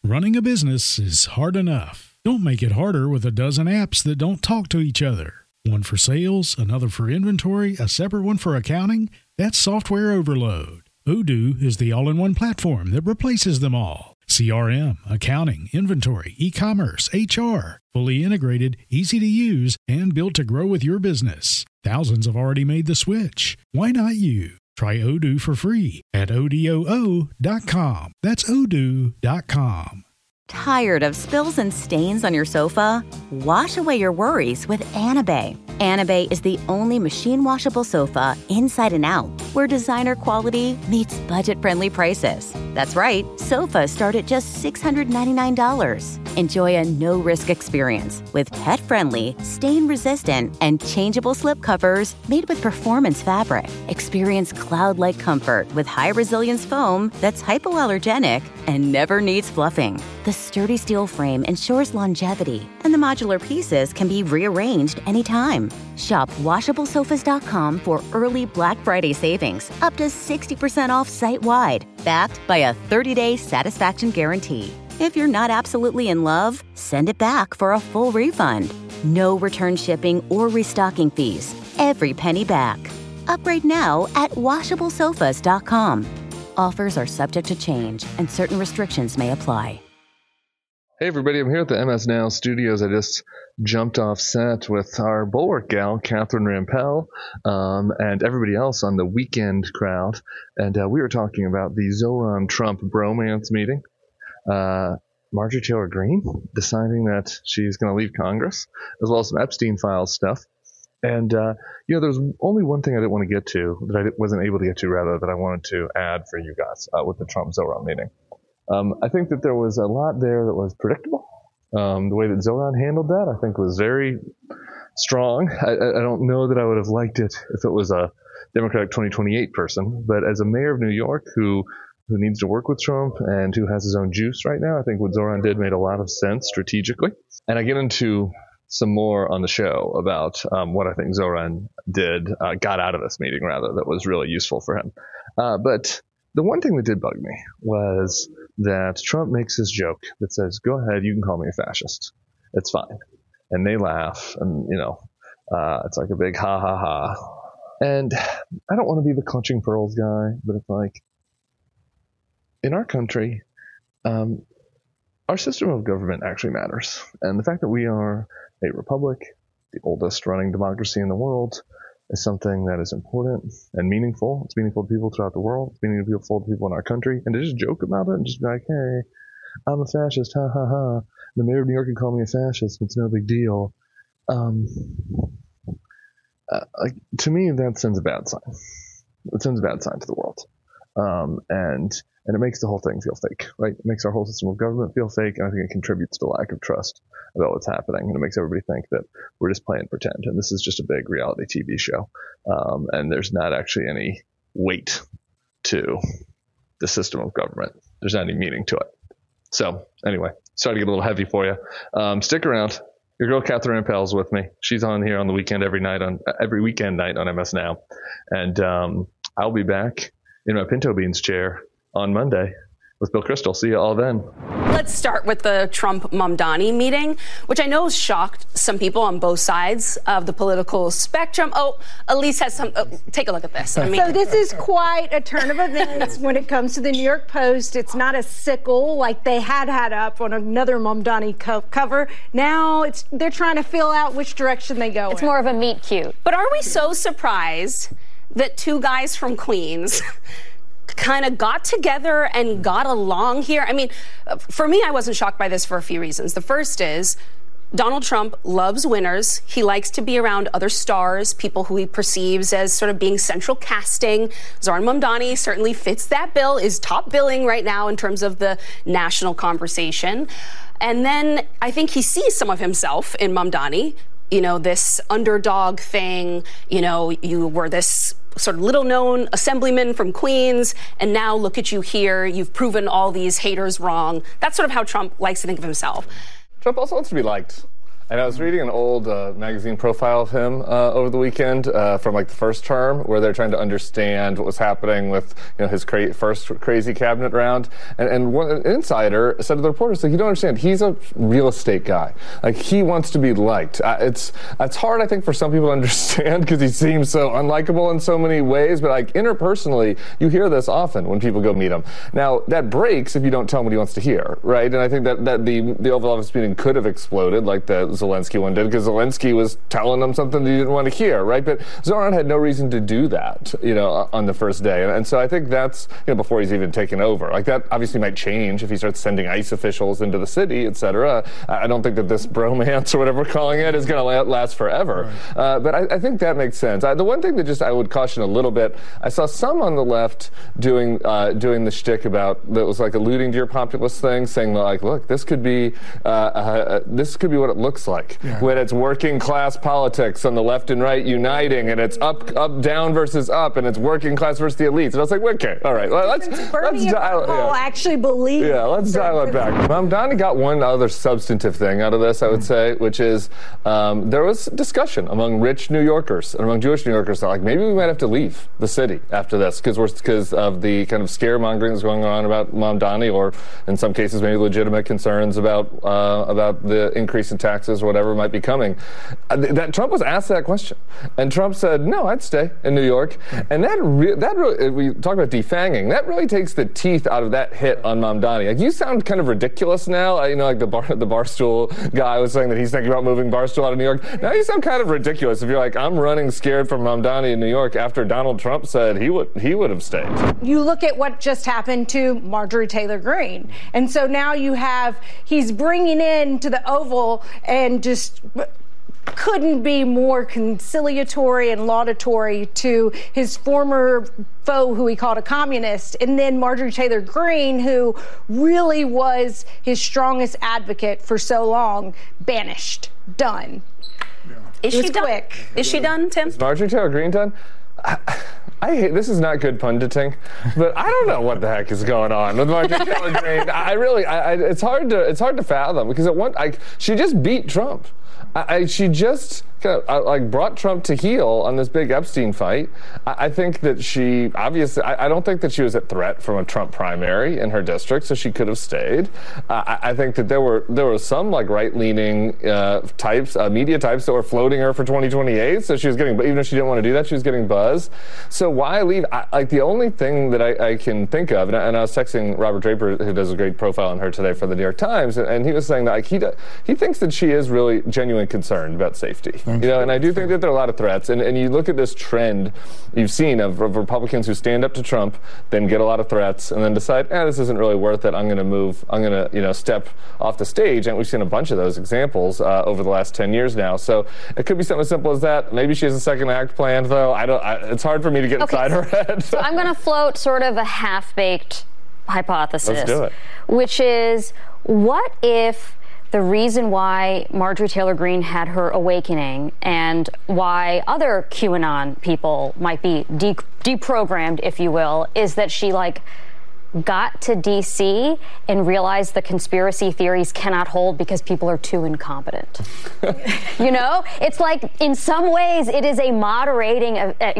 Running a business is hard enough. Don't make it harder with a dozen apps that don't talk to each other. One for sales, another for inventory, a separate one for accounting. That's software overload. Odoo is the all-in-one platform that replaces them all. CRM, accounting, inventory, e-commerce, HR. Fully integrated, easy to use, and built to grow with your business. Thousands have already made the switch. Why not you? Try Odoo for free at odoo.com. That's odoo.com. Tired of spills and stains on your sofa? Wash away your worries with Anabei. Anabei is the only machine washable sofa inside and out, where designer quality meets budget-friendly prices. That's right, sofas start at just $699. Enjoy a no-risk experience with pet-friendly, stain-resistant, and changeable slip covers made with performance fabric. Experience cloud-like comfort with high-resilience foam that's hypoallergenic and never needs fluffing. The sturdy steel frame ensures longevity, and the modular pieces can be rearranged anytime. Shop WashableSofas.com for early Black Friday savings, up to 60% off site-wide, backed by a 30-day satisfaction guarantee. If you're not absolutely in love, send it back for a full refund. No return shipping or restocking fees. Every penny back. Upgrade now at WashableSofas.com. Offers are subject to change, and certain restrictions may apply. Hey everybody, I'm here at the MS Now studios. I just jumped off set with our Bulwark gal, Catherine Rampell, and everybody else on the weekend crowd. And we were talking about the Zoran-Trump bromance meeting. Marjorie Taylor Greene deciding that she's going to leave Congress, as well as some Epstein Files stuff. And, there's only one thing I didn't want to get to, that I wasn't able to get to, rather, that I wanted to add for you guys with the Trump-Zoran meeting. I think that there was a lot there that was predictable. The way that Zoran handled that, I think, was very strong. I don't know that I would have liked it if it was a Democratic 2028 person, but as a mayor of New York who needs to work with Trump and who has his own juice right now, I think what Zoran did made a lot of sense strategically. And I get into some more on the show about what I think Zoran got out of this meeting, rather, that was really useful for him. But the one thing that did bug me was that Trump makes this joke that says, go ahead, you can call me a fascist. It's fine. And they laugh, and, it's like a big ha, ha, ha. And I don't want to be the clutching pearls guy, but it's like, in our country, our system of government actually matters. And the fact that we are a republic, the oldest running democracy in the world, is something that is important and meaningful. It's meaningful to people throughout the world. It's meaningful to people in our country. And to just joke about it and just be like, hey, I'm a fascist, ha, ha, ha. The mayor of New York can call me a fascist. It's no big deal. To me, that sends a bad sign. It sends a bad sign to the world. And it makes the whole thing feel fake, right? It makes our whole system of government feel fake, and I think it contributes to lack of trust about what's happening, and it makes everybody think that we're just playing pretend, and this is just a big reality TV show, and there's not actually any weight to the system of government. There's not any meaning to it. So anyway, sorry to get a little heavy for you. Stick around. Your girl Catherine Rampell's with me. She's on here on the weekend every weekend night on MS Now, and I'll be back in my Pinto Beans chair on Monday with Bill Crystal. See you all then. Let's start with the Trump-Mamdani meeting, which I know shocked some people on both sides of the political spectrum. Oh, Elise has some. Take a look at this. So this is quite a turn of events when it comes to the New York Post. It's not a sickle like they had up on another Mamdani cover. Now they're trying to feel out which direction they go. It's more of a meet cute. But are we so surprised that two guys from Queens kind of got together and got along here? I mean, for me, I wasn't shocked by this for a few reasons. The first is Donald Trump loves winners. He likes to be around other stars, people who he perceives as sort of being central casting. Zoran Mamdani certainly fits that bill, is top billing right now in terms of the national conversation. And then I think he sees some of himself in Mamdani, this underdog thing, you were this sort of little-known assemblyman from Queens, and now look at you here. You've proven all these haters wrong. That's sort of how Trump likes to think of himself. Trump also wants to be liked. And I was reading an old magazine profile of him over the weekend from like the first term, where they're trying to understand what was happening with his first crazy cabinet round. And one insider said to the reporters, like, you don't understand, he's a real estate guy. Like, he wants to be liked. It's hard, I think, for some people to understand because he seems so unlikable in so many ways. But like interpersonally, you hear this often when people go meet him. Now that breaks if you don't tell him what he wants to hear, right? And I think that the Oval Office meeting could have exploded like the Zelensky one did, because Zelensky was telling them something that he didn't want to hear, right? But Zoran had no reason to do that, on the first day. And so I think that's, before he's even taken over. Like, that obviously might change if he starts sending ICE officials into the city, et cetera. I don't think that this bromance, or whatever we're calling it, is going to last forever. Right. But I think that makes sense. The one thing that I would caution a little bit, I saw some on the left doing the shtick about, that was like alluding to your populist thing, saying like, look, this could be what it looks like. Yeah. When it's working class politics on the left and right uniting, and it's up, down versus up, and it's working class versus the elites. And I was like, okay, all right, let's dial. Actually believe. Yeah, let's dial it back. Mamdani got one other substantive thing out of this, I would say, which is there was discussion among rich New Yorkers and among Jewish New Yorkers that, like, maybe we might have to leave the city after this because of the kind of scaremongering that's going on about Mamdani, or in some cases maybe legitimate concerns about the increase in taxes or whatever might be coming. That Trump was asked that question, and Trump said, "No, I'd stay in New York." And that really, we talk about defanging. That really takes the teeth out of that hit on Mamdani. Like, you sound kind of ridiculous now. Like the Barstool guy was saying that he's thinking about moving Barstool out of New York. Now you sound kind of ridiculous if you're like, I'm running scared from Mamdani in New York after Donald Trump said he would have stayed. You look at what just happened to Marjorie Taylor Greene, and so now he's bringing in to the Oval, and just couldn't be more conciliatory and laudatory to his former foe, who he called a communist, and then Marjorie Taylor Greene, who really was his strongest advocate for so long, banished, done. Yeah. Is she done? Quick. Is she done, Tim? Is Marjorie Taylor Greene done? I hate, this is not good punditing, but I don't know what the heck is going on with Marjorie Taylor Greene. It's hard to fathom, because she just beat Trump. She just kind of brought Trump to heel on this big Epstein fight. I think that she obviously, I don't think that she was a threat from a Trump primary in her district, so she could have stayed. I think that there were some right-leaning media types that were floating her for 2028, so she was getting, even if she didn't want to do that, she was getting buzz. So why leave? The only thing that I can think of, and I was texting Robert Draper, who does a great profile on her today for the New York Times, and he was saying that he thinks that she is really genuinely concerned about safety. And I do think that there are a lot of threats, and you look at this trend you've seen of Republicans who stand up to Trump, then get a lot of threats, and then decide, this isn't really worth it. I'm going to step off the stage. And we've seen a bunch of those examples over the last 10 years now. So it could be something as simple as that. Maybe she has a second act planned, though. It's hard for me to get inside her head. So I'm going to float sort of a half-baked hypothesis. Let's do it. Which is, what if the reason why Marjorie Taylor Greene had her awakening, and why other QAnon people might be deprogrammed, if you will, is that she got to D.C. and realized the conspiracy theories cannot hold because people are too incompetent. It's like, in some ways it is a moderating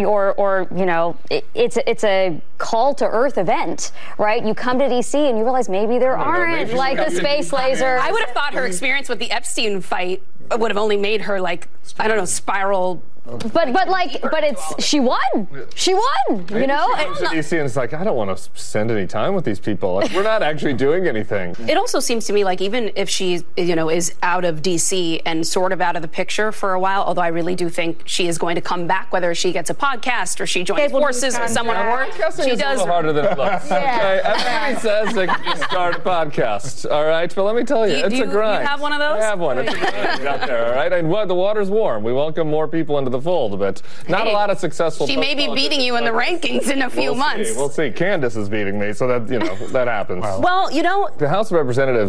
it's a call to earth event, right? You come to D.C. and you realize maybe there aren't the space lasers. I would have thought her experience with the Epstein fight would have only made her spiral. But she won. She won. She comes to DC and it's I don't want to spend any time with these people. We're not actually doing anything. It also seems to me even if she is out of DC and sort of out of the picture for a while, although I really do think she is going to come back, whether she gets a podcast or she joins forces with someone at work. She does. A little harder than it looks. Okay, everybody says they can just start a podcast. All right, but let me tell you, it's a grind. You have one of those? I have one. It's a grind out there. All right, and the water's warm. We welcome more people into the the fold, but not a lot of successful. She may be beating you in the rankings in a few months. We'll see. Candace is beating me, so that that happens. Well, the House of Representatives,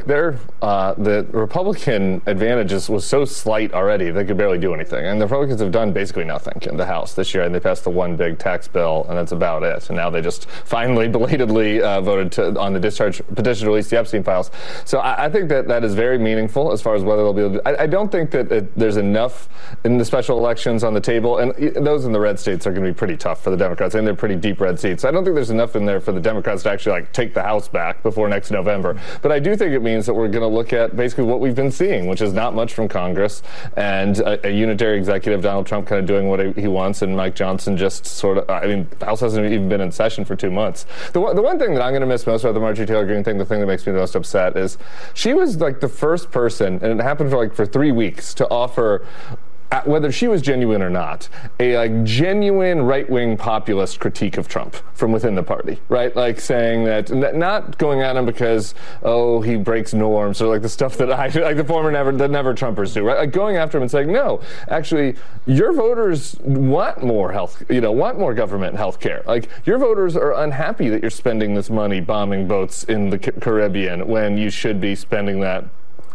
the Republican advantage was so slight already they could barely do anything, and the Republicans have done basically nothing in the House this year, and they passed the one big tax bill, and that's about it. And now they just finally belatedly voted on the discharge petition to release the Epstein files. So I think that is very meaningful as far as whether they'll be able to. I don't think that there's enough in the special elections on the table, and those in the red states are going to be pretty tough for the Democrats, and they're pretty deep red seats. So I don't think there's enough in there for the Democrats to actually take the House back before next November. But I do think it means that we're going to look at basically what we've been seeing, which is not much from Congress, and a unitary executive, Donald Trump, kind of doing what he wants, and Mike Johnson just sort of, the House hasn't even been in session for 2 months. The one thing that I'm going to miss most about the Marjorie Taylor Greene thing, the thing that makes me the most upset, is she was the first person, and it happened for 3 weeks, to offer, whether she was genuine or not, a genuine right-wing populist critique of Trump from within the party, right? Saying that, not going at him because, he breaks norms, or the stuff that the never Trumpers do, right? Going after him and saying, no, actually, your voters want more want more government health care. Your voters are unhappy that you're spending this money bombing boats in the Caribbean when you should be spending that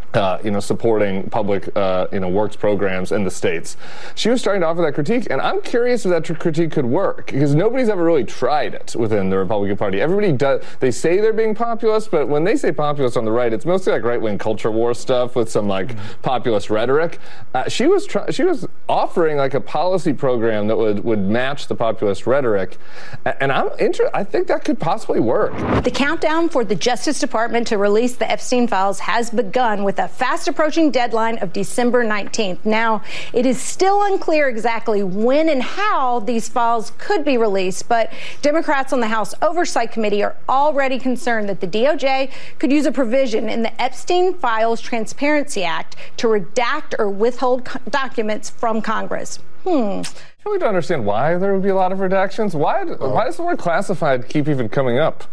supporting public, works programs in the states. She was starting to offer that critique, and I'm curious if that critique could work, because nobody's ever really tried it within the Republican Party. Everybody does. They say they're being populist, but when they say populist on the right, it's mostly right-wing culture war stuff with some populist rhetoric. She was offering a policy program that would match the populist rhetoric, and I think that could possibly work. The countdown for the Justice Department to release the Epstein files has begun with a fast-approaching deadline of December 19th. Now, it is still unclear exactly when and how these files could be released, but Democrats on the House Oversight Committee are already concerned that the DOJ could use a provision in the Epstein Files Transparency Act to redact or withhold documents from Congress. We don't understand why there would be a lot of redactions. Why does the word classified keep even coming up?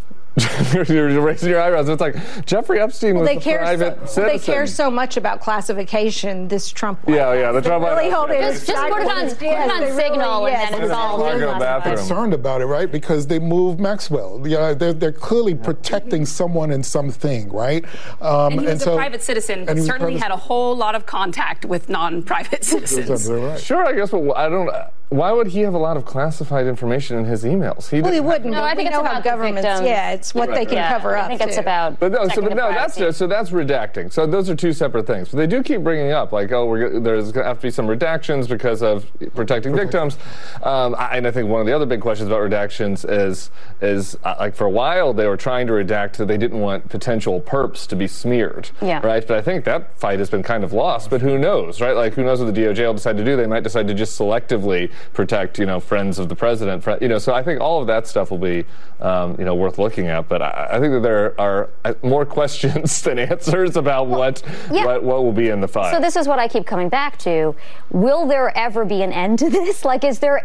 You're raising your eyebrows. It's Jeffrey Epstein was a private citizen. They care so much about classification, this Trump. The Trump. Really hold it. Just put it on Signal, and then it's all concerned about it, right? Because they moved Maxwell. They're clearly protecting someone and something, right? And he was a private citizen, but certainly had a whole lot of contact with non-private citizens. Right. Sure, I guess, but I don't. Why would he have a lot of classified information in his emails? He wouldn't. No, I think it's about governments. Yeah, it's what they can cover up. I think it's about. That's redacting. So those are two separate things. But they do keep bringing up there's going to have to be some redactions because of protecting victims. And I think one of the other big questions about redactions is for a while they were trying to redact that they didn't want potential perps to be smeared. Yeah. Right. But I think that fight has been kind of lost. But who knows, right? Who knows what the DOJ will decide to do? They might decide to just selectively protect, friends of the president. So I think all of that stuff will be, worth looking at. But I think that there are more questions than answers about what will be in the file. So this is what I keep coming back to. Will there ever be an end to this? Is there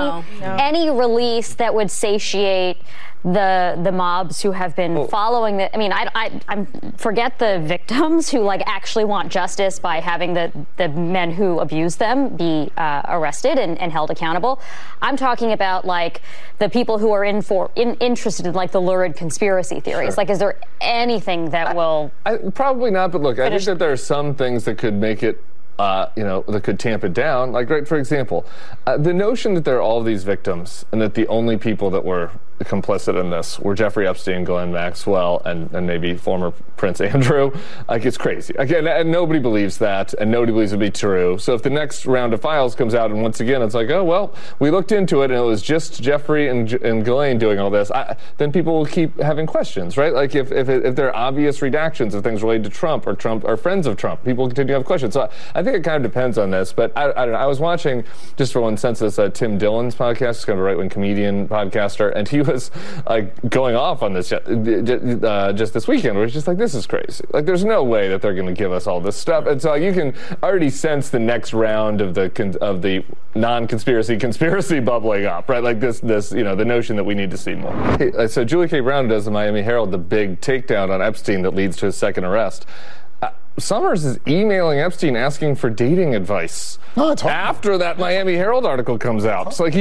any release that would satiate the mobs who have been following the? I forget the victims who actually want justice by having the men who abuse them be arrested and held accountable. I'm talking about the people who are interested in the lurid conspiracy theories. Sure. Is there anything that will? Probably not. But look, I think that there are some things that could make it. That could tamp it down. For example, the notion that there are all of these victims and that the only people that were complicit in this were Jeffrey Epstein, Ghislaine Maxwell, and maybe former Prince Andrew. It's crazy. Again, and nobody believes that, and nobody believes it to be true. So if the next round of files comes out, and once again it's we looked into it, and it was just Jeffrey and Ghislaine doing all this, then people will keep having questions, right? If there are obvious redactions of things related to Trump or friends of Trump, people continue to have questions. So I think it kind of depends on this, but I don't know. I was watching, just for one sense, this Tim Dillon's podcast, kind of a right-wing comedian podcaster, and he was going off on this just this weekend, where it's just this is crazy. There's no way that they're going to give us all this stuff, and so you can already sense the next round of the non-conspiracy bubbling up, right? This the notion that we need to see more. So Julie K. Brown does the Miami Herald the big takedown on Epstein that leads to his second arrest. Summers is emailing Epstein asking for dating advice after that Miami Herald article comes out. So like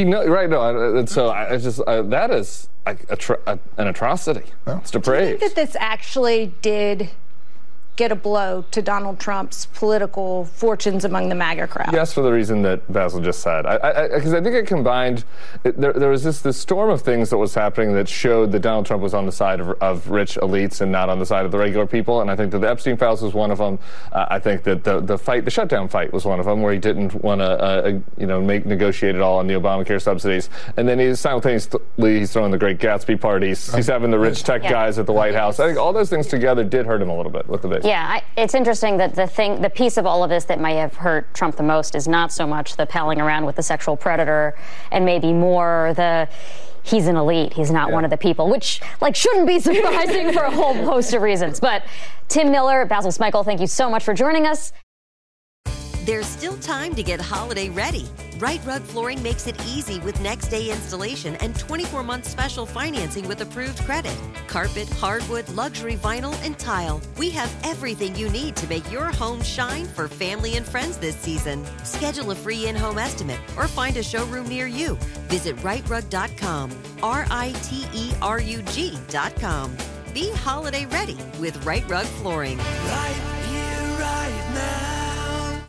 that is an atrocity. Yeah. It's depraved. Do you think that this actually did get a blow to Donald Trump's political fortunes among the MAGA crowd? Yes, for the reason that Basil just said. Because I think it combined, there was this storm of things that was happening that showed that Donald Trump was on the side of rich elites and not on the side of the regular people. And I think that the Epstein files was one of them. I think that the shutdown fight was one of them, where he didn't want to, negotiate it all on the Obamacare subsidies. And then he's simultaneously throwing the Great Gatsby parties. He's having the rich tech guys at the White House. I think all those things together did hurt him a little bit with the base. Yeah, it's interesting that the piece of all of this that might have hurt Trump the most is not so much the palling around with the sexual predator and maybe more he's an elite. He's not one of the people, which shouldn't be surprising for a whole host of reasons. But Tim Miller, Basil Smykel, thank you so much for joining us. There's still time to get holiday ready. Right Rug Flooring makes it easy with next day installation and 24-month special financing with approved credit. Carpet, hardwood, luxury vinyl, and tile. We have everything you need to make your home shine for family and friends this season. Schedule a free in-home estimate or find a showroom near you. Visit rightrug.com, RITERUG.com. Be holiday ready with Right Rug Flooring. Right